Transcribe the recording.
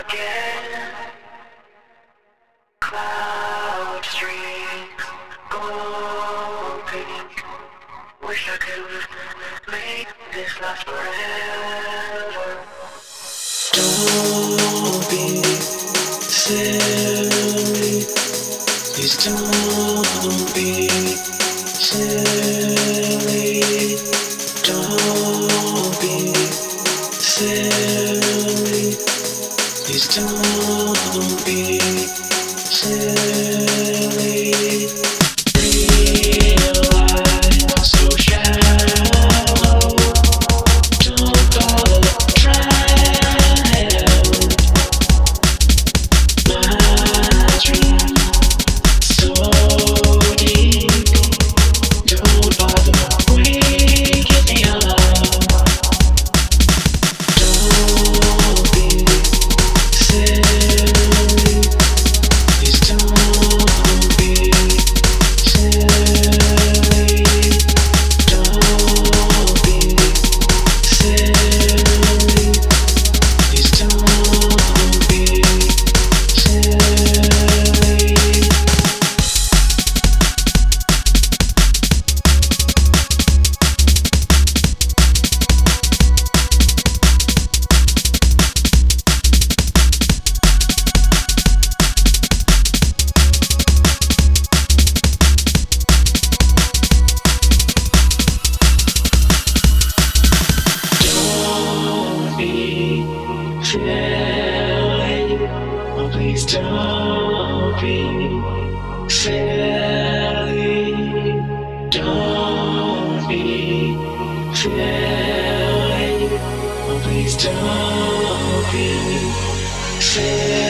again. Cloud streaks, gold pink. Wish I could make this last forever. Don't be silly. Please don't be silly. Don't be silly. Please don't be silly. Real life so shallow. Don't bother trying. My dream so deep. Don't bother waking me up. Don't be silly. Please don't be silly. Don't be silly. Please don't be silly. Don't be silly. Oh, please don't be silly. Don't be silly. Oh, please don't be silly.